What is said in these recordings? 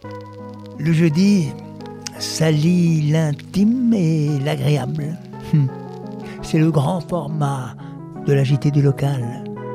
Le jeudi, ça lie l'intime et l'agréable. C'est le grand format de la JT du local.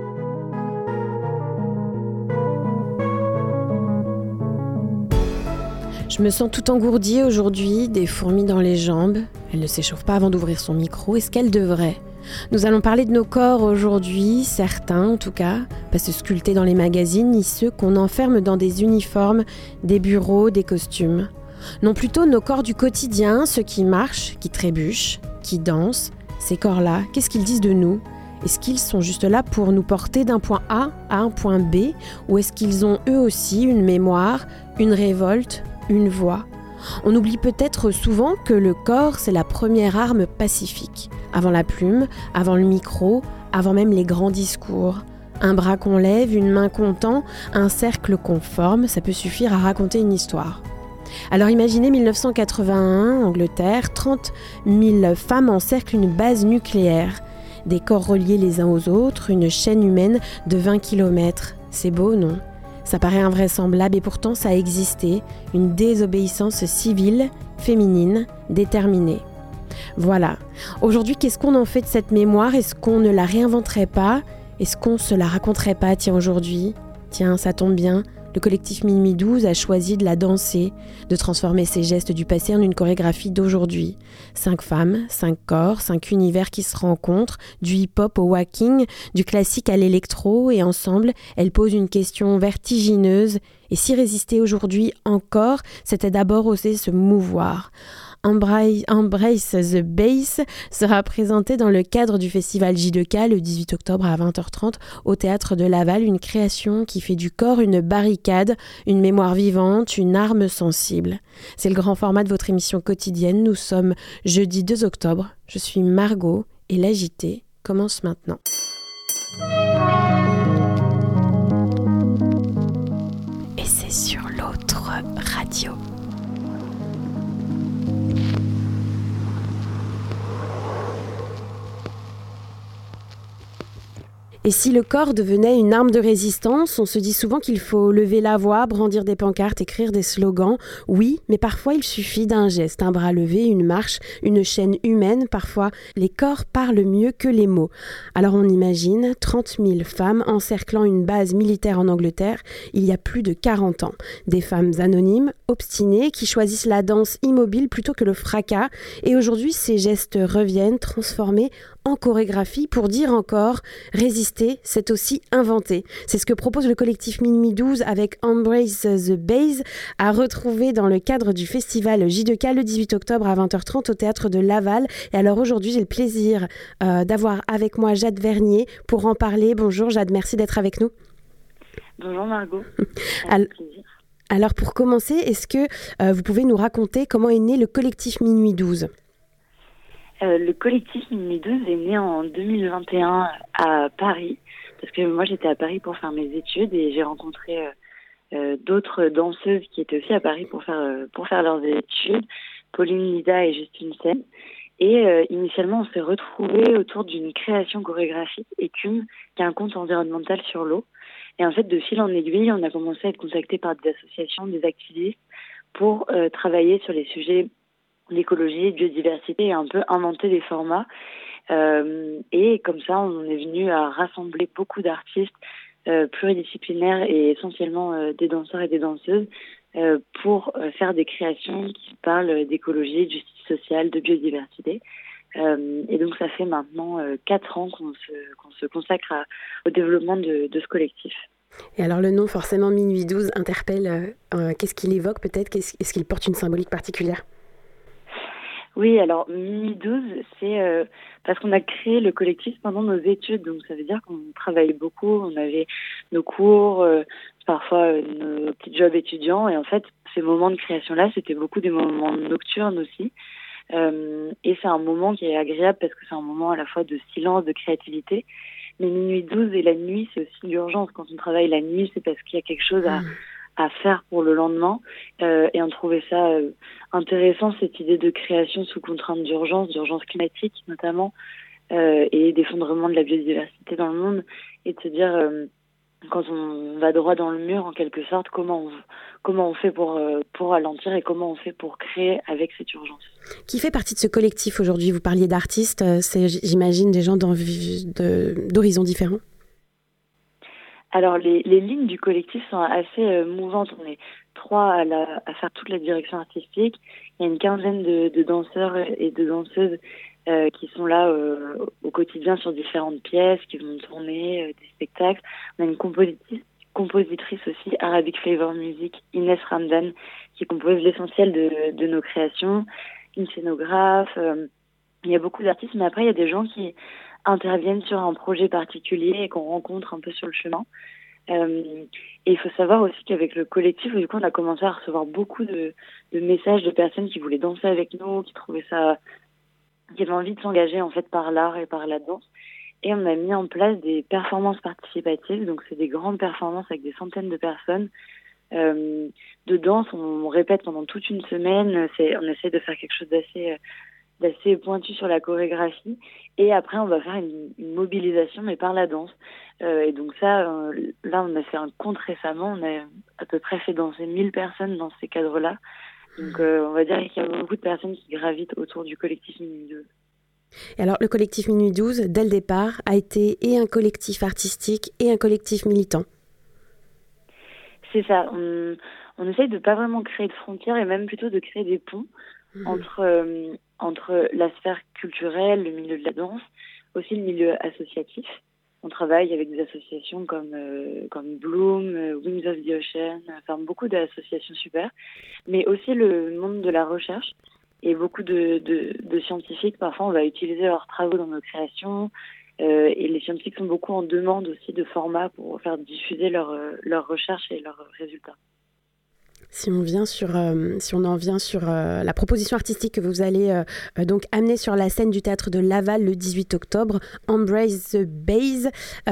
Je me sens tout engourdie aujourd'hui, des fourmis dans les jambes. Elle ne s'échauffe pas avant d'ouvrir son micro. Est-ce qu'elle devrait ? Nous allons parler de nos corps aujourd'hui, certains en tout cas, pas se sculpter dans les magazines, ni ceux qu'on enferme dans des uniformes, des bureaux, des costumes. Non, plutôt nos corps du quotidien, ceux qui marchent, qui trébuchent, qui dansent. Ces corps-là, qu'est-ce qu'ils disent de nous ? Est-ce qu'ils sont juste là pour nous porter d'un point A à un point B ? Ou est-ce qu'ils ont eux aussi une mémoire, une révolte, une voix ? On oublie peut-être souvent que le corps, c'est la première arme pacifique. Avant la plume, avant le micro, avant même les grands discours. Un bras qu'on lève, une main qu'on tend, un cercle qu'on forme, ça peut suffire à raconter une histoire. Alors imaginez 1981, Angleterre, 30 000 femmes encerclent une base nucléaire. Des corps reliés les uns aux autres, une chaîne humaine de 20 km. C'est beau, non ? Ça paraît invraisemblable et pourtant ça a existé, une désobéissance civile, féminine, déterminée. Voilà. Aujourd'hui, qu'est-ce qu'on en fait de cette mémoire ? Est-ce qu'on ne la réinventerait pas ? Est-ce qu'on se la raconterait pas, aujourd'hui ? Tiens, ça tombe bien. Le collectif Minuit 12 a choisi de la danser, de transformer ces gestes du passé en une chorégraphie d'aujourd'hui. 5 femmes, 5 corps, 5 univers qui se rencontrent, du hip-hop au walking, du classique à l'électro, et ensemble, elles posent une question vertigineuse. Et si résister aujourd'hui encore, c'était d'abord oser se mouvoir. Embrace the Bass sera présenté dans le cadre du festival J2K le 18 octobre à 20h30 au Théâtre de Laval, une création qui fait du corps une barricade, une mémoire vivante, une arme sensible. C'est le grand format de votre émission quotidienne. Nous sommes jeudi 2 octobre. Je suis Margot et la JT commence maintenant. Et c'est sur l'autre radio. Et si le corps devenait une arme de résistance, on se dit souvent qu'il faut lever la voix, brandir des pancartes, écrire des slogans. Oui, mais parfois il suffit d'un geste, un bras levé, une marche, une chaîne humaine. Parfois, les corps parlent mieux que les mots. Alors on imagine 30 000 femmes encerclant une base militaire en Angleterre il y a plus de 40 ans. Des femmes anonymes, obstinées, qui choisissent la danse immobile plutôt que le fracas. Et aujourd'hui, ces gestes reviennent transformés en chorégraphie pour dire encore résister, c'est aussi inventer. C'est ce que propose le collectif Minuit 12 avec Embrace the Bass à retrouver dans le cadre du festival J2K le 18 octobre à 20h30 au Théâtre de Laval. Et alors aujourd'hui, j'ai le plaisir d'avoir avec moi Jade Vernier pour en parler. Bonjour Jade, merci d'être avec nous. Bonjour Margot. Alors pour commencer, est-ce que vous pouvez nous raconter comment est né le collectif Minuit 12 ? Le collectif Minuit 12 est né en 2021 à Paris, parce que moi j'étais à Paris pour faire mes études et j'ai rencontré d'autres danseuses qui étaient aussi à Paris pour faire leurs études, Pauline Lida et Justine Sen. Et initialement on s'est retrouvés autour d'une création chorégraphique, Écume, qui est un conte environnemental sur l'eau. Et en fait, de fil en aiguille, on a commencé à être contactés par des associations, des activistes, pour travailler sur les sujets d'écologie, de biodiversité et un peu inventer des formats. Et comme ça, on est venu à rassembler beaucoup d'artistes pluridisciplinaires et essentiellement des danseurs et des danseuses pour faire des créations qui parlent d'écologie, de justice sociale, de biodiversité. Et donc ça fait maintenant 4 ans qu'on se consacre au développement de ce collectif. Et alors le nom forcément Minuit 12 interpelle, qu'est-ce qu'il évoque peut-être, est-ce qu'il porte une symbolique particulière ? Oui, alors Minuit 12, c'est parce qu'on a créé le collectif pendant nos études, donc ça veut dire qu'on travaillait beaucoup, on avait nos cours, parfois nos petits jobs étudiants, et en fait ces moments de création-là, c'était beaucoup des moments nocturnes aussi. Et c'est un moment qui est agréable parce que c'est un moment à la fois de silence, de créativité. Mais Minuit 12 et la nuit, c'est aussi l'urgence. Quand on travaille la nuit, c'est parce qu'il y a quelque chose à faire pour le lendemain. Et on trouvait ça intéressant, cette idée de création sous contrainte d'urgence climatique notamment, et d'effondrement de la biodiversité dans le monde. Et de se dire, quand on va droit dans le mur, en quelque sorte, comment comment on fait pour ralentir et comment on fait pour créer avec cette urgence. Qui fait partie de ce collectif aujourd'hui? Vous parliez d'artistes, c'est, j'imagine, des gens d'horizons différents. Alors, les lignes du collectif sont assez mouvantes. On est 3 à faire toute la direction artistique. Il y a une quinzaine de danseurs et de danseuses qui sont là au quotidien sur différentes pièces, qui vont tourner des spectacles. On a une compositrice aussi, Arabic Flavor Music, Inès Ramdan, qui compose l'essentiel de nos créations, une scénographe. Il y a beaucoup d'artistes, mais après, il y a des gens qui interviennent sur un projet particulier et qu'on rencontre un peu sur le chemin. Et il faut savoir aussi qu'avec le collectif, du coup, on a commencé à recevoir beaucoup de messages de personnes qui voulaient danser avec nous, qui avaient envie de s'engager en fait par l'art et par la danse. Et on a mis en place des performances participatives, donc c'est des grandes performances avec des centaines de personnes. De danse, on répète pendant toute une semaine, on essaie de faire quelque chose d'assez pointu sur la chorégraphie, et après on va faire une mobilisation mais par la danse, et donc ça là on a fait un compte récemment, on a à peu près fait danser 1000 personnes dans ces cadres-là, donc on va dire qu'il y a beaucoup de personnes qui gravitent autour du collectif Minuit 12. Et alors le collectif Minuit 12 dès le départ a été et un collectif artistique et un collectif militant. C'est ça, on essaye de pas vraiment créer de frontières et même plutôt de créer des ponts entre la sphère culturelle, le milieu de la danse, aussi le milieu associatif. On travaille avec des associations comme Bloom, Wings of the Ocean, enfin beaucoup d'associations super, mais aussi le monde de la recherche et beaucoup de scientifiques. Parfois, on va utiliser leurs travaux dans nos créations, et les scientifiques sont beaucoup en demande aussi de formats pour faire diffuser leurs recherches et leurs résultats. Si on en vient sur la proposition artistique que vous allez donc amener sur la scène du Théâtre de Laval le 18 octobre, Embrace the Base.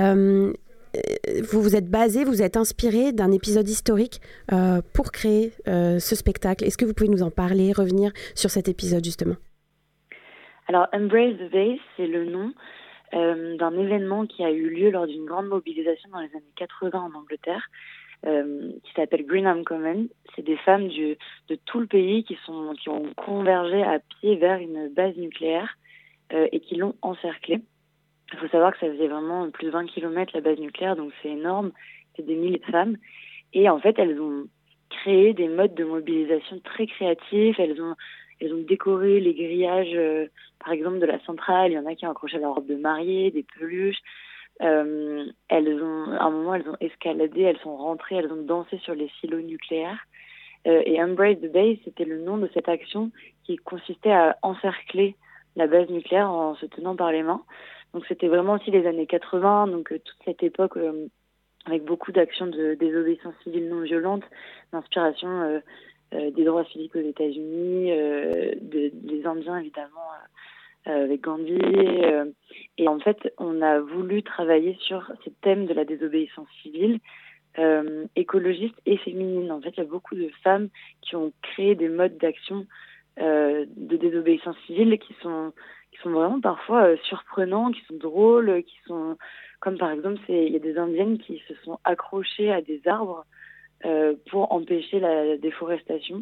Vous êtes inspiré d'un épisode historique pour créer ce spectacle. Est-ce que vous pouvez nous en parler, revenir sur cet épisode justement? Alors, Embrace the Base, c'est le nom d'un événement qui a eu lieu lors d'une grande mobilisation dans les années 80 en Angleterre, qui s'appelle Greenham Common. C'est des femmes de tout le pays qui ont convergé à pied vers une base nucléaire et qui l'ont encerclée. Il faut savoir que ça faisait vraiment plus de 20 km la base nucléaire, donc c'est énorme, c'est des milliers de femmes. Et en fait, elles ont créé des modes de mobilisation très créatifs, elles ont décoré les grillages, par exemple, de la centrale. Il y en a qui ont accroché leur robe de mariée, des peluches. À un moment, elles ont escaladé, elles sont rentrées, elles ont dansé sur les silos nucléaires. Et Embrace the Base, c'était le nom de cette action qui consistait à encercler la base nucléaire en se tenant par les mains. Donc c'était vraiment aussi les années 80, donc toute cette époque avec beaucoup d'actions de désobéissance civile non violente, d'inspiration des droits civiques aux États-Unis, des Indiens évidemment, avec Gandhi. Et en fait, on a voulu travailler sur ce thème de la désobéissance civile, écologiste et féminine. En fait, il y a beaucoup de femmes qui ont créé des modes d'action de désobéissance civile qui sont vraiment parfois surprenants, qui sont drôles, qui sont comme par exemple, il y a des Indiennes qui se sont accrochées à des arbres pour empêcher la déforestation.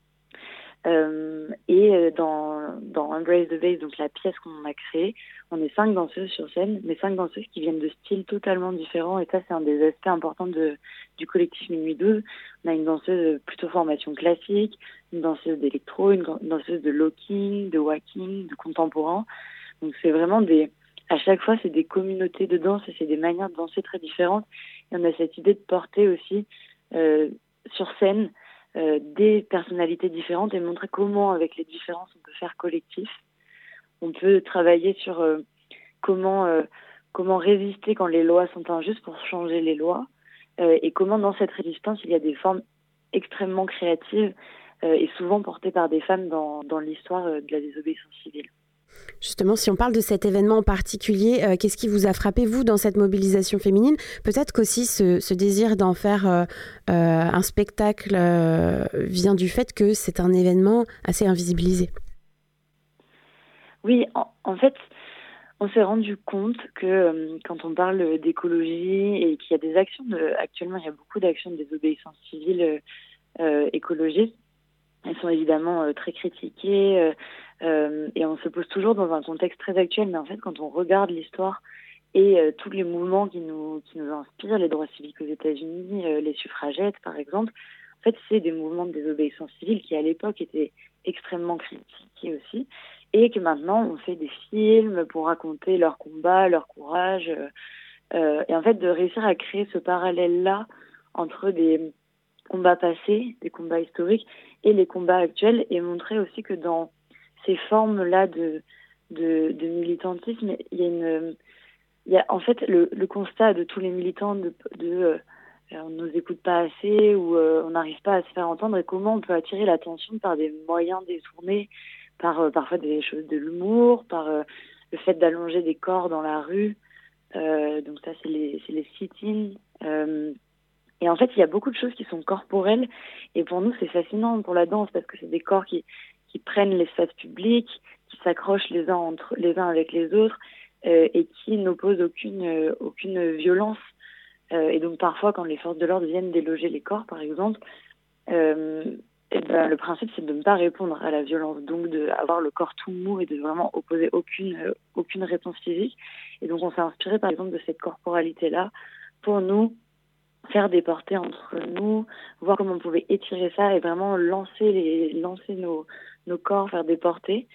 Et dans Embrace the Base, donc la pièce qu'on a créée, on est 5 danseuses sur scène, mais 5 danseuses qui viennent de styles totalement différents, et ça c'est un des aspects importants du collectif Minuit 12. On a une danseuse plutôt formation classique, une danseuse d'électro, une danseuse de locking, de walking, de contemporain. Donc c'est vraiment à chaque fois c'est des communautés de danse et c'est des manières de danser très différentes, et on a cette idée de porter aussi sur scène des personnalités différentes et montrer comment, avec les différences, on peut faire collectif. On peut travailler sur comment résister quand les lois sont injustes pour changer les lois, et comment dans cette résistance, il y a des formes extrêmement créatives et souvent portées par des femmes dans l'histoire de la désobéissance civile. Justement, si on parle de cet événement en particulier, qu'est-ce qui vous a frappé, vous, dans cette mobilisation féminine? Peut-être qu'aussi ce désir d'en faire un spectacle vient du fait que c'est un événement assez invisibilisé. Oui, en fait, on s'est rendu compte que quand on parle d'écologie et qu'il y a des actions, actuellement il y a beaucoup d'actions de désobéissance civile écologistes. Elles sont évidemment très critiquées et on se pose toujours dans un contexte très actuel. Mais en fait, quand on regarde l'histoire et tous les mouvements qui nous inspirent, les droits civiques aux États-Unis, les suffragettes par exemple, en fait, c'est des mouvements de désobéissance civile qui à l'époque étaient extrêmement critiqués aussi, et que maintenant on fait des films pour raconter leurs combats, leur courage, et en fait de réussir à créer ce parallèle-là entre des combats passés, des combats historiques et les combats actuels, et montrer aussi que dans ces formes-là de militantisme, il y a en fait le constat de tous les militants on ne nous écoute pas assez ou on n'arrive pas à se faire entendre, et comment on peut attirer l'attention par des moyens détournés, par parfois des choses de l'humour, par le fait d'allonger des corps dans la rue. Donc ça, c'est les sit-ins. Et en fait, il y a beaucoup de choses qui sont corporelles. Et pour nous, c'est fascinant pour la danse parce que c'est des corps qui prennent l'espace public, qui s'accrochent les uns avec les autres et qui n'opposent aucune violence. Et donc parfois, quand les forces de l'ordre viennent déloger les corps, par exemple, le principe, c'est de ne pas répondre à la violence, donc d'avoir le corps tout mou et de vraiment opposer aucune réponse physique. Et donc on s'est inspiré, par exemple, de cette corporalité-là pour nous faire des portées entre nous, voir comment on pouvait étirer ça et vraiment lancer nos corps, faire des portées.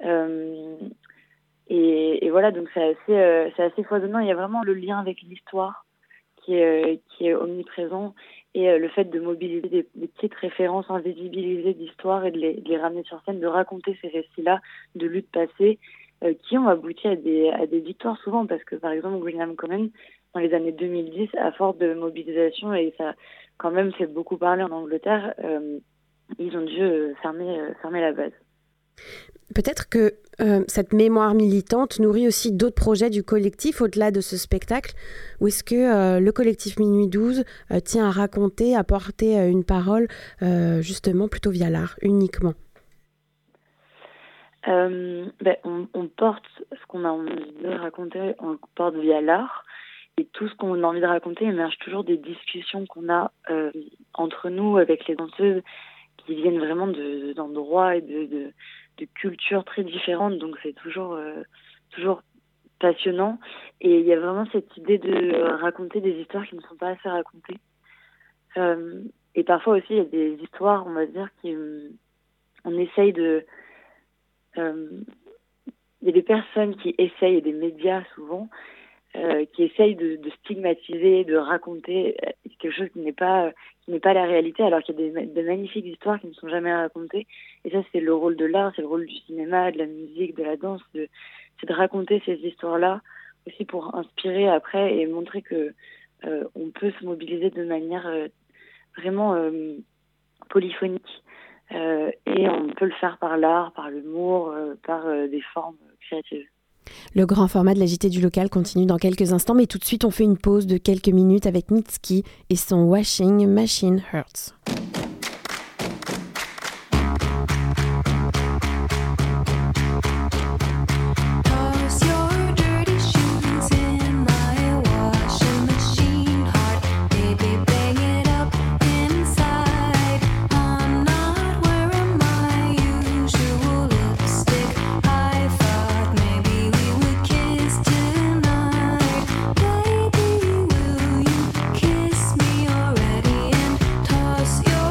Et voilà, donc c'est assez foisonnant. Il y a vraiment le lien avec l'histoire qui est omniprésent, et le fait de mobiliser des petites références invisibilisées d'histoire et de les ramener sur scène, de raconter ces récits-là de luttes passées qui ont abouti à des victoires souvent, parce que par exemple William Common dans les années 2010, à force de mobilisation, et ça quand même fait beaucoup parler en Angleterre, ils ont dû fermer la base. Peut-être que cette mémoire militante nourrit aussi d'autres projets du collectif au-delà de ce spectacle, ou est-ce que le collectif Minuit 12 tient à raconter, à porter une parole justement plutôt via l'art, uniquement? On porte ce qu'on a envie de raconter, on le porte via l'art, et tout ce qu'on a envie de raconter émerge toujours des discussions qu'on a entre nous, avec les danseuses, qui viennent vraiment d'endroits et de cultures très différentes, donc c'est toujours passionnant. Et il y a vraiment cette idée de raconter des histoires qui ne sont pas assez racontées. Et parfois aussi, il y a des histoires, on va dire, on essaye de... il y a des personnes qui essayent, et des médias souvent, qui essayent de stigmatiser, de raconter quelque chose qui n'est pas la réalité, alors qu'il y a des magnifiques histoires qui ne sont jamais racontées. Et ça, c'est le rôle de l'art, c'est le rôle du cinéma, de la musique, de la danse, c'est de raconter ces histoires-là aussi pour inspirer après et montrer que on peut se mobiliser de manière vraiment polyphonique. Et on peut le faire par l'art, par l'humour, par des formes créatives. Le grand format de la JT du local continue dans quelques instants, mais tout de suite on fait une pause de quelques minutes avec Mitski et son Washing Machine Hurts. Kiss me already and toss your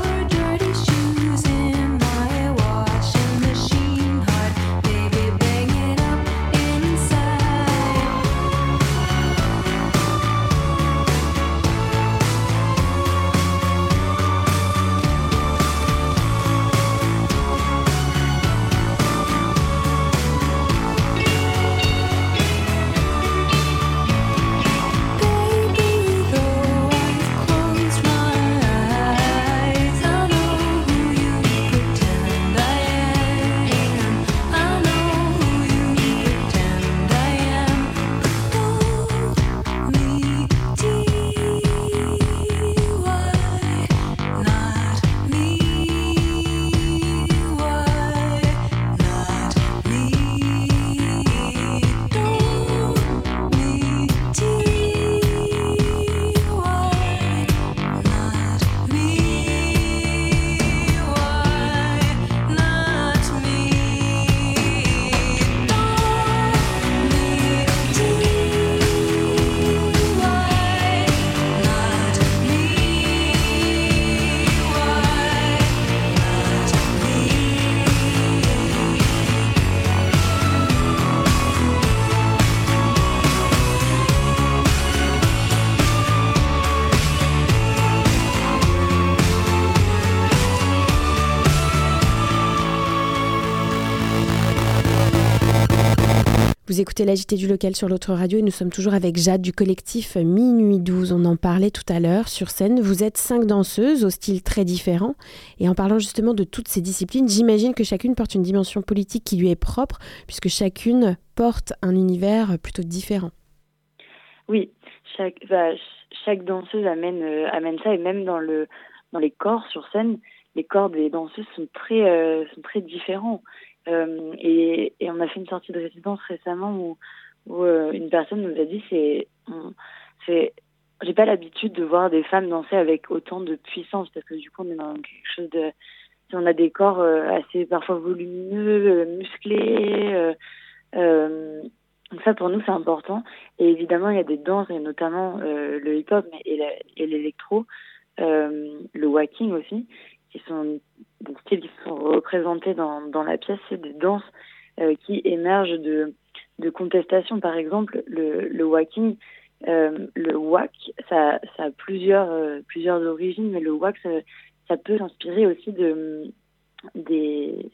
Vous écoutez l'agité du local sur l'autre radio et nous sommes toujours avec Jade du collectif Minuit 12. On en parlait tout à l'heure sur scène. Vous êtes 5 danseuses au style très différent. Et en parlant justement de toutes ces disciplines, j'imagine que chacune porte une dimension politique qui lui est propre, puisque chacune porte un univers plutôt différent. Oui, chaque danseuse amène ça, et même dans les corps sur scène, les corps des danseuses sont très différents. Et on a fait une sortie de résidence récemment où une personne nous a dit j'ai pas l'habitude de voir des femmes danser avec autant de puissance, parce que du coup on est dans quelque chose de, on a des corps assez parfois volumineux, musclés. Donc ça pour nous c'est important. Et évidemment il y a des danses, et notamment le hip-hop et l'électro, le walking aussi, qui sont des styles qui sont représentés dans la pièce. C'est des danses qui émergent de contestation. Par exemple, le walking, le wak, ça a plusieurs origines, mais le wak, ça peut s'inspirer aussi des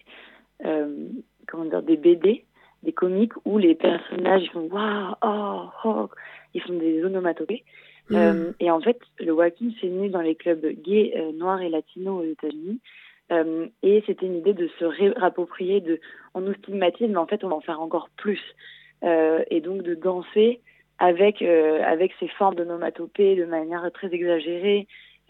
BD, des comiques où les personnages ils font waouh, oh, oh, ils font des onomatopées. Et en fait, le walking, c'est né dans les clubs gays, noirs et latinos aux États-Unis. Et c'était une idée de se réapproprier, on nous stigmatise, mais en fait, on va en faire encore plus. Et donc de danser avec ces formes d'onomatopée de manière très exagérée.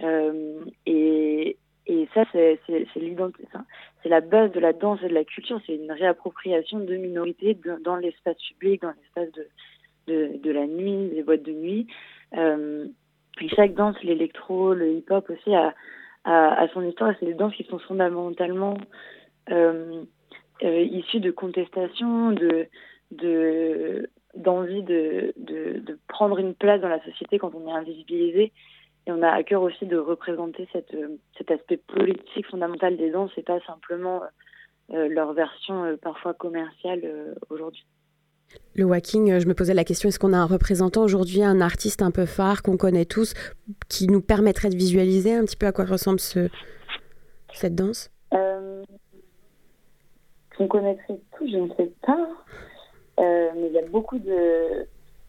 Et ça, c'est l'identité. C'est la base de la danse et de la culture. C'est une réappropriation de minorités dans l'espace public, dans l'espace de la nuit, des boîtes de nuit. Et chaque danse, l'électro, le hip-hop aussi a son histoire. Et c'est des danses qui sont fondamentalement issues de contestation, d'envie de prendre une place dans la société quand on est invisibilisé. Et on a à cœur aussi de représenter cet aspect politique fondamental des danses et pas simplement leur version parfois commerciale aujourd'hui. Le walking, je me posais la question, est-ce qu'on a un représentant aujourd'hui, un artiste un peu phare qu'on connaît tous, qui nous permettrait de visualiser un petit peu à quoi ressemble cette danse ? Qu'on connaîtrait tous, je ne sais pas. Mais il y a beaucoup de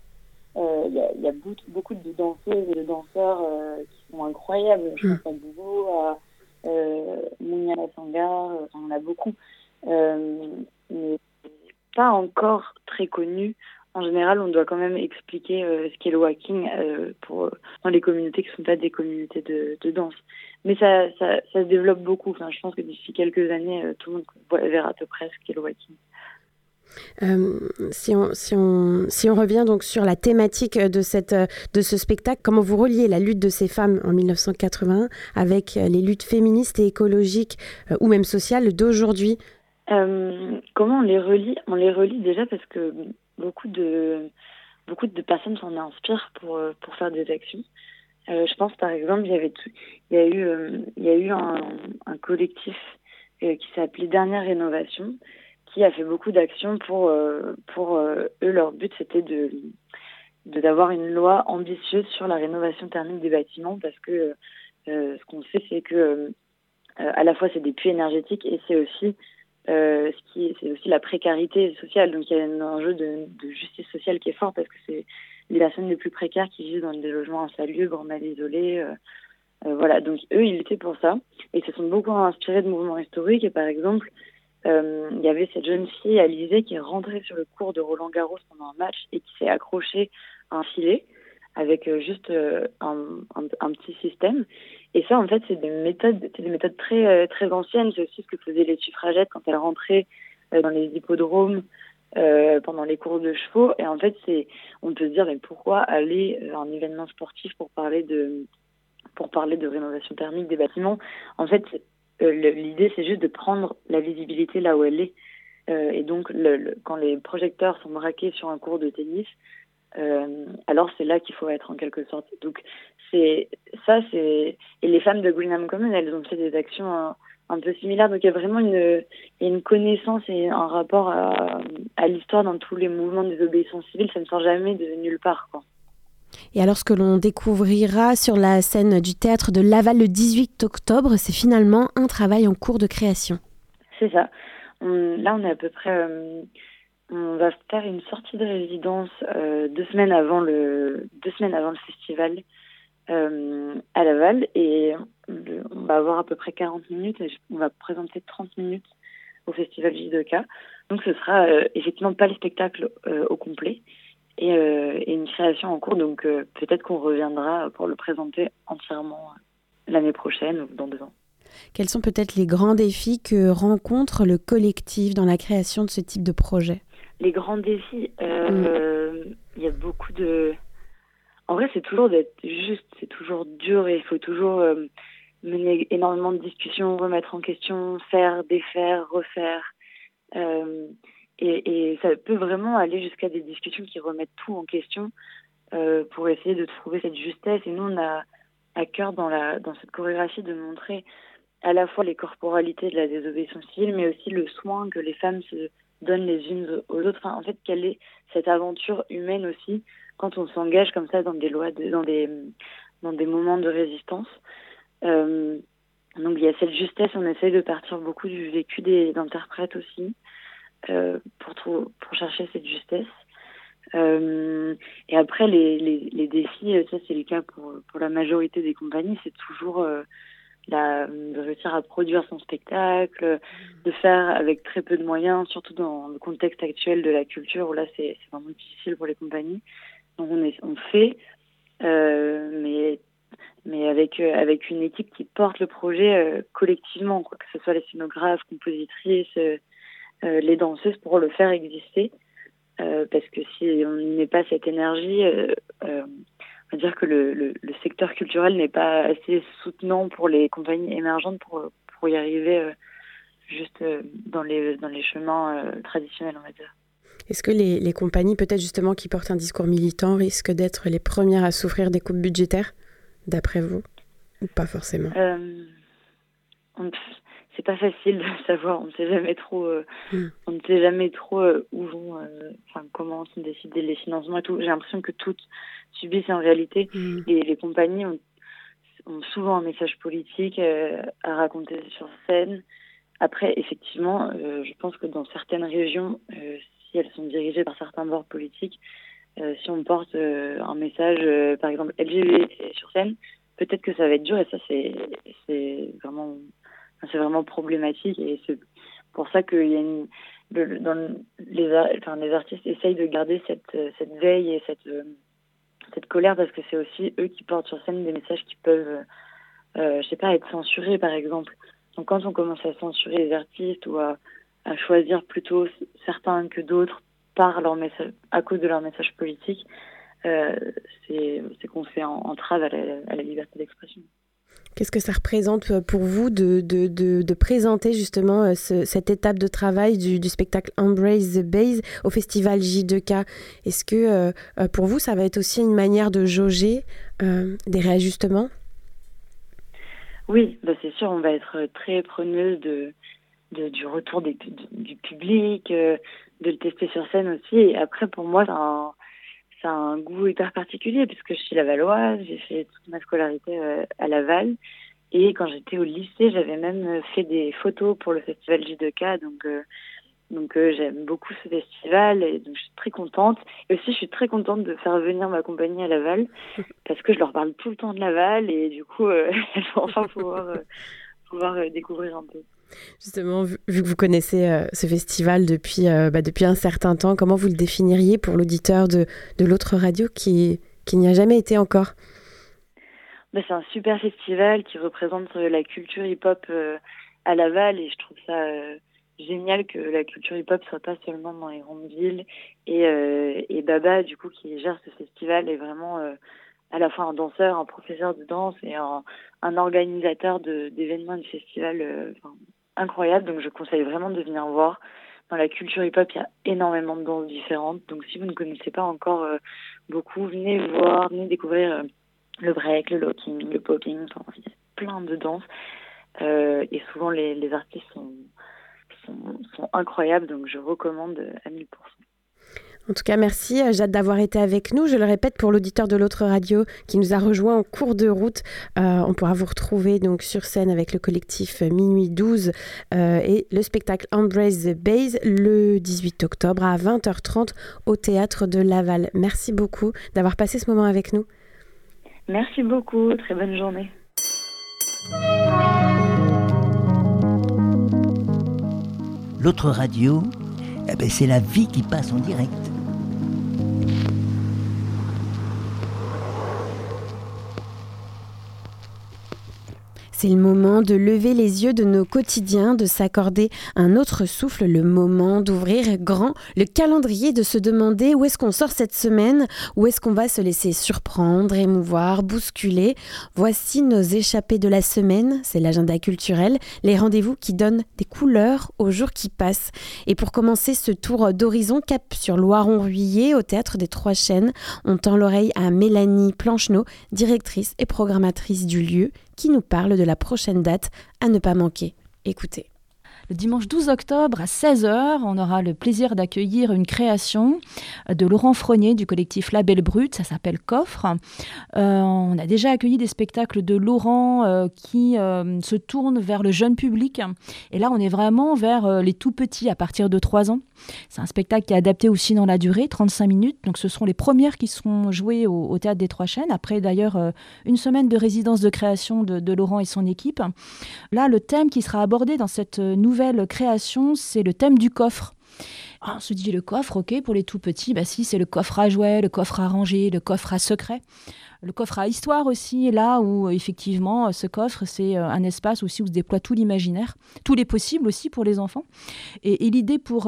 danseuses et de danseurs qui sont incroyables. Je pense à Boubou, à Mounia Sangar, on en a beaucoup. Mais pas encore très connu. En général, on doit quand même expliquer ce qu'est le walking dans les communautés qui ne sont pas des communautés de danse. Mais ça se développe beaucoup. Enfin, je pense que d'ici quelques années, tout le monde verra à peu près ce qu'est le walking. Si on revient donc sur la thématique de ce spectacle, comment vous reliez la lutte de ces femmes en 1981 avec les luttes féministes et écologiques ou même sociales d'aujourd'hui ? Comment on les relie ? On les relie déjà parce que beaucoup de personnes s'en inspirent pour faire des actions. Je pense par exemple, il y a eu un collectif qui s'appelait Dernière Rénovation, qui a fait beaucoup d'actions pour eux. Leur but, c'était d'avoir une loi ambitieuse sur la rénovation thermique des bâtiments, parce que ce qu'on sait, c'est que à la fois c'est des puits énergétiques et c'est aussi c'est aussi la précarité sociale. Donc il y a un enjeu de justice sociale qui est fort, parce que c'est les personnes les plus précaires qui vivent dans des logements insalubres, mal isolés. Voilà, donc eux, ils étaient pour ça. Et ils se sont beaucoup inspirés de mouvements historiques. Et par exemple, il y avait cette jeune fille, Alizée, qui est rentrée sur le court de Roland Garros pendant un match et qui s'est accrochée à un filet avec juste un petit système. Et ça, en fait, c'est des méthodes très, très anciennes. C'est aussi ce que faisaient les suffragettes quand elles rentraient dans les hippodromes pendant les courses de chevaux. Et en fait, on peut se dire, mais pourquoi aller à un événement sportif pour parler de rénovation thermique des bâtiments ? En fait, l'idée, c'est juste de prendre la visibilité là où elle est. Et donc, quand les projecteurs sont braqués sur un court de tennis, alors c'est là qu'il faut être en quelque sorte. Donc, et les femmes de Greenham Common, elles ont fait des actions un peu similaires. Donc, il y a vraiment une connaissance et un rapport à l'histoire dans tous les mouvements de désobéissance civile. Ça ne sort jamais de nulle part, quoi. Et alors, ce que l'on découvrira sur la scène du théâtre de Laval le 18 octobre, c'est finalement un travail en cours de création. C'est ça. Là, on est à peu près On va faire une sortie de résidence 2 semaines avant le festival à Laval et on va avoir à peu près 40 minutes et on va présenter 30 minutes au festival J2K. Donc ce sera effectivement pas le spectacle au complet et une création en cours. Donc peut-être qu'on reviendra pour le présenter entièrement l'année prochaine ou dans 2 ans. Quels sont peut-être les grands défis que rencontre le collectif dans la création de ce type de projet ? Les grands défis, il y a beaucoup de... En vrai, c'est toujours d'être juste, c'est toujours dur et il faut toujours mener énormément de discussions, remettre en question, faire, défaire, refaire. Et ça peut vraiment aller jusqu'à des discussions qui remettent tout en question pour essayer de trouver cette justesse. Et nous, on a à cœur dans cette chorégraphie de montrer à la fois les corporalités de la désobéissance civile, mais aussi le soin que les femmes se donnent les unes aux autres. Enfin, en fait, quelle est cette aventure humaine aussi quand on s'engage comme ça dans des lois, dans des moments de résistance. Donc il y a cette justesse, on essaye de partir beaucoup du vécu des interprètes aussi pour chercher cette justesse. Et après les défis, ça c'est le cas pour la majorité des compagnies, c'est toujours de réussir à produire son spectacle, de faire avec très peu de moyens, surtout dans le contexte actuel de la culture où là c'est vraiment difficile pour les compagnies. Donc on fait, mais avec une équipe qui porte le projet collectivement, quoi, que ce soit les scénographes, compositrices, les danseuses pour le faire exister. Parce que si on n'y met pas cette énergie, on va dire que le secteur culturel n'est pas assez soutenant pour les compagnies émergentes pour y arriver juste dans les chemins traditionnels, on va dire. Est-ce que les compagnies, peut-être justement qui portent un discours militant, risquent d'être les premières à souffrir des coupes budgétaires, d'après vous, ou pas forcément ? C'est pas facile de savoir, on ne sait jamais trop, où vont, comment sont décidés les financements et tout. J'ai l'impression que toutes subissent en réalité. Les compagnies ont souvent un message politique à raconter sur scène. Après, effectivement, je pense que dans certaines régions, si elles sont dirigées par certains bords politiques, si on porte un message, par exemple LGBT sur scène, peut-être que ça va être dur et ça c'est vraiment problématique et c'est pour ça qu'il y a les artistes essayent de garder cette veille et cette colère parce que c'est aussi eux qui portent sur scène des messages qui peuvent être censurés par exemple. Donc quand on commence à censurer les artistes ou à choisir plutôt certains que d'autres par leur message, à cause de leur message politique, c'est qu'on fait entrave à la liberté d'expression. Qu'est-ce que ça représente pour vous de présenter justement cette étape de travail du spectacle Embrace the Base au festival J2K ? Est-ce que pour vous, ça va être aussi une manière de jauger des réajustements ? Oui, c'est sûr, on va être très preneuse du retour du public, de le tester sur scène aussi. Et après, pour moi, ça a un goût hyper particulier puisque je suis lavalloise, j'ai fait toute ma scolarité à Laval et quand j'étais au lycée, j'avais même fait des photos pour le festival J2K, donc j'aime beaucoup ce festival et donc je suis très contente. Et aussi, je suis très contente de faire venir ma compagnie à Laval parce que je leur parle tout le temps de Laval et du coup, elles vont enfin pouvoir découvrir un peu. Justement, vu que vous connaissez ce festival depuis un certain temps, comment vous le définiriez pour l'auditeur de l'autre radio qui n'y a jamais été encore ? C'est un super festival qui représente la culture hip-hop à Laval et je trouve ça génial que la culture hip-hop soit pas seulement dans les grandes villes. Et Baba, du coup, qui gère ce festival, est vraiment à la fois un danseur, un professeur de danse et un organisateur d'événements du festival incroyable. Donc je conseille vraiment de venir voir. Dans la culture hip-hop, il y a énormément de danses différentes. Donc si vous ne connaissez pas encore beaucoup, venez voir, venez découvrir le break, le locking, le popping. Enfin, il y a plein de danses. Et souvent, les artistes sont incroyables. Donc je recommande à 1000%. En tout cas, merci Jade d'avoir été avec nous. Je le répète pour l'auditeur de l'autre radio qui nous a rejoint en cours de route. On pourra vous retrouver donc sur scène avec le collectif Minuit 12 et le spectacle Embrace the Base le 18 octobre à 20h30 au Théâtre de Laval. Merci beaucoup d'avoir passé ce moment avec nous. Merci beaucoup, très bonne journée. L'autre radio, c'est la vie qui passe en direct. C'est le moment de lever les yeux de nos quotidiens, de s'accorder un autre souffle, le moment d'ouvrir grand le calendrier, de se demander où est-ce qu'on sort cette semaine, où est-ce qu'on va se laisser surprendre, émouvoir, bousculer. Voici nos échappées de la semaine, c'est l'agenda culturel, les rendez-vous qui donnent des couleurs aux jours qui passent. Et pour commencer ce tour d'horizon, cap sur Loiron-Ruillé, au Théâtre des Trois Chênes, on tend l'oreille à Mélanie Plancheneau, directrice et programmatrice du lieu, qui nous parle de la prochaine date à ne pas manquer. Écoutez. Le dimanche 12 octobre à 16h, on aura le plaisir d'accueillir une création de Laurent Frognier du collectif Label Brut, ça s'appelle Coffre. On a déjà accueilli des spectacles de Laurent qui se tournent vers le jeune public. Et là, on est vraiment vers les tout petits à partir de 3 ans. C'est un spectacle qui est adapté aussi dans la durée, 35 minutes. Donc ce seront les premières qui seront jouées au Théâtre des Trois Chênes. Après d'ailleurs une semaine de résidence de création de Laurent et son équipe. Là, le thème qui sera abordé dans cette nouvelle création, c'est le thème du coffre. On se dit le coffre, ok, pour les tout petits, si, c'est le coffre à jouets, le coffre à ranger, le coffre à secrets. Le coffre à histoire aussi, là où effectivement ce coffre, c'est un espace aussi où se déploie tout l'imaginaire, tous les possibles aussi pour les enfants. Et l'idée pour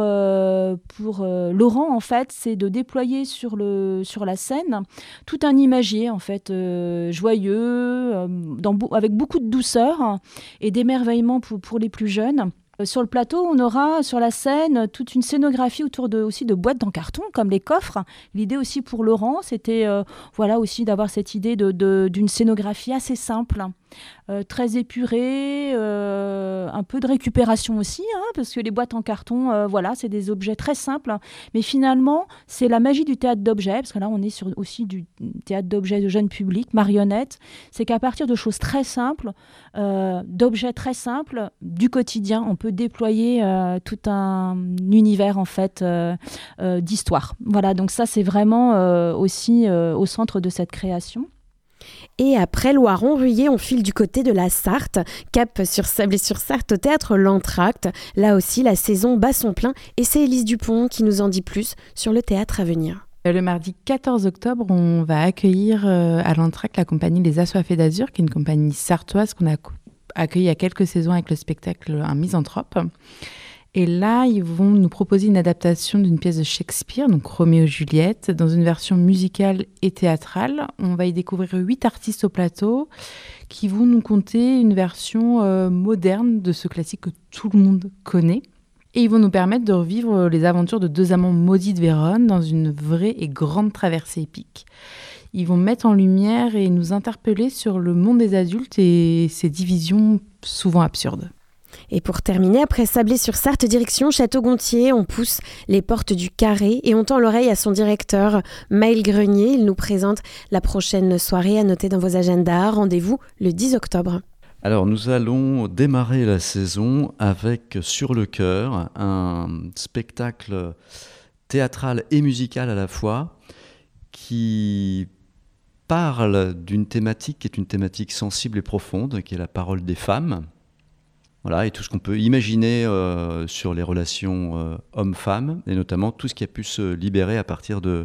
Laurent, en fait, c'est de déployer sur la scène tout un imagier, en fait, joyeux, avec beaucoup de douceur et d'émerveillement pour les plus jeunes. Sur le plateau, on aura sur la scène toute une scénographie autour aussi de boîtes en carton, comme les coffres. L'idée aussi pour Laurent, c'était aussi d'avoir cette idée d'une scénographie assez simple, très épurée, un peu de récupération aussi, parce que les boîtes en carton, c'est des objets très simples. Mais finalement, c'est la magie du théâtre d'objets, parce que là, on est sur aussi du théâtre d'objets de jeune public, marionnettes. C'est qu'à partir de choses très simples, d'objets très simples, du quotidien, on peut déployer tout un univers en fait d'histoire. Voilà, donc ça c'est vraiment aussi au centre de cette création. Et après Loiron-Ruillé, on file du côté de la Sarthe, cap sur Sablé-sur-Sarthe au théâtre L'Entracte. Là aussi, la saison bat son plein et c'est Élise Dupont qui nous en dit plus sur le théâtre à venir. Le mardi 14 octobre, on va accueillir à l'Entracte la compagnie Les Assoiffés d'Azur, qui est une compagnie sartoise qu'on a accueillie il y a quelques saisons avec le spectacle Un Misanthrope. Et là, ils vont nous proposer une adaptation d'une pièce de Shakespeare, donc Roméo et Juliette, dans une version musicale et théâtrale. On va y découvrir 8 artistes au plateau qui vont nous conter une version moderne de ce classique que tout le monde connaît. Et ils vont nous permettre de revivre les aventures de 2 amants maudits de Vérone dans une vraie et grande traversée épique. Ils vont mettre en lumière et nous interpeller sur le monde des adultes et ses divisions souvent absurdes. Et pour terminer, après Sablé-sur-Sarthe, direction Château-Gontier, on pousse les portes du Carré et on tend l'oreille à son directeur, Maël Grenier. Il nous présente la prochaine soirée à noter dans vos agendas. Rendez-vous le 10 octobre. Alors nous allons démarrer la saison avec Sur le cœur, un spectacle théâtral et musical à la fois qui parle d'une thématique qui est une thématique sensible et profonde, qui est la parole des femmes. Voilà, et tout ce qu'on peut imaginer sur les relations hommes-femmes, et notamment tout ce qui a pu se libérer à partir du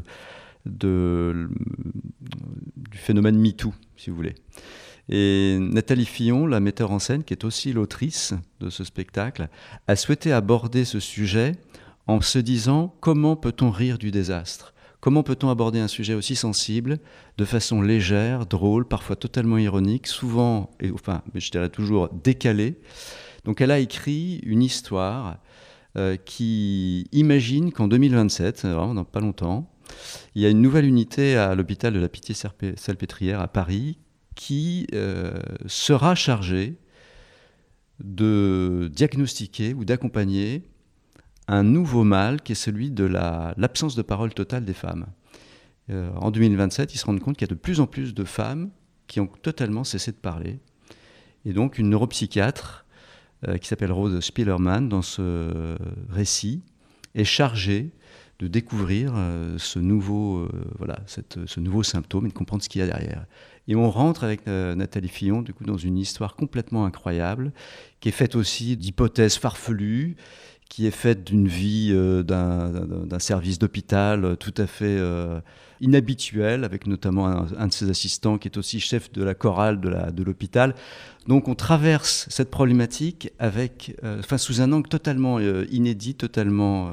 phénomène MeToo, si vous voulez. Et Nathalie Fillon, la metteur en scène, qui est aussi l'autrice de ce spectacle, a souhaité aborder ce sujet en se disant comment peut-on rire du désastre ? Comment peut-on aborder un sujet aussi sensible de façon légère, drôle, parfois totalement ironique, souvent, je dirais toujours décalée. Donc elle a écrit une histoire qui imagine qu'en 2027, vraiment dans pas longtemps, il y a une nouvelle unité à l'hôpital de la Pitié-Salpêtrière à Paris qui sera chargée de diagnostiquer ou d'accompagner un nouveau mal qui est celui de l'absence de parole totale des femmes. En 2027, ils se rendent compte qu'il y a de plus en plus de femmes qui ont totalement cessé de parler. Et donc une neuropsychiatre qui s'appelle Rose Spielerman, dans ce récit, est chargée de découvrir ce nouveau symptôme et de comprendre ce qu'il y a derrière. Et on rentre avec Nathalie Fillon du coup, dans une histoire complètement incroyable, qui est faite aussi d'hypothèses farfelues, qui est faite d'une vie d'un service d'hôpital tout à fait inhabituel, avec notamment un de ses assistants qui est aussi chef de la chorale de l'hôpital. Donc on traverse cette problématique sous un angle totalement inédit, totalement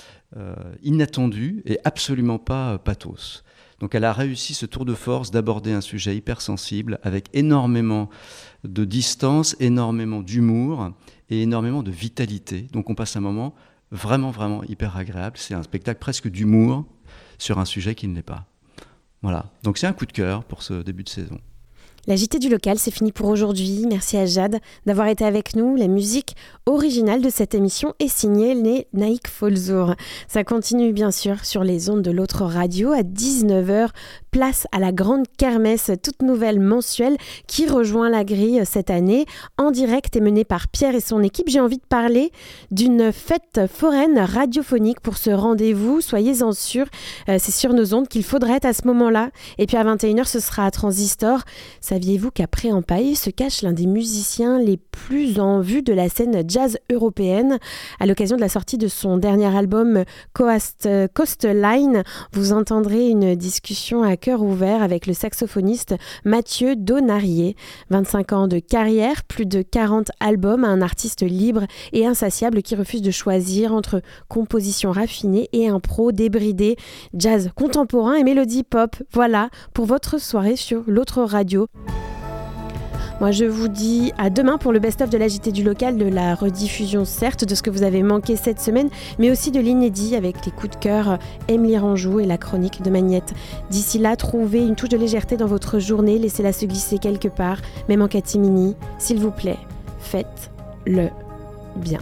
inattendu et absolument pas pathos. Donc elle a réussi ce tour de force d'aborder un sujet hypersensible avec énormément de distance, énormément d'humour et énormément de vitalité. Donc on passe un moment vraiment, vraiment hyper agréable. C'est un spectacle presque d'humour sur un sujet qui ne l'est pas. Voilà, donc c'est un coup de cœur pour ce début de saison. La JT du local, c'est fini pour aujourd'hui. Merci à Jade d'avoir été avec nous. La musique originale de cette émission est signée Naïk Folzour. Ça continue bien sûr sur les ondes de l'autre radio à 19h. Place à la grande kermesse, toute nouvelle mensuelle qui rejoint la grille cette année. En direct et menée par Pierre et son équipe. J'ai envie de parler d'une fête foraine radiophonique pour ce rendez-vous. Soyez-en sûrs, c'est sur nos ondes qu'il faudra être à ce moment-là. Et puis à 21h, ce sera à Transistor. Saviez-vous qu'après Empaille se cache l'un des musiciens les plus en vue de la scène jazz européenne? À l'occasion de la sortie de son dernier album Coastline, vous entendrez une discussion à cœur ouvert avec le saxophoniste Mathieu Donarié. 25 ans de carrière, plus de 40 albums, un artiste libre et insatiable qui refuse de choisir entre composition raffinée et impro débridé, jazz contemporain et mélodie pop. Voilà pour votre soirée sur l'autre radio. Moi, je vous dis à demain pour le best-of de la JT du local, de la rediffusion, certes, de ce que vous avez manqué cette semaine, mais aussi de l'inédit avec les coups de cœur Émilie Ranjou et la chronique de Magnette. D'ici là, trouvez une touche de légèreté dans votre journée, laissez-la se glisser quelque part, même en catimini. S'il vous plaît, faites-le bien.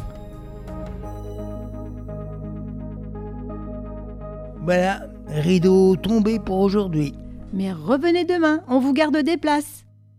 Voilà, rideau tombé pour aujourd'hui. Mais revenez demain, on vous garde des places.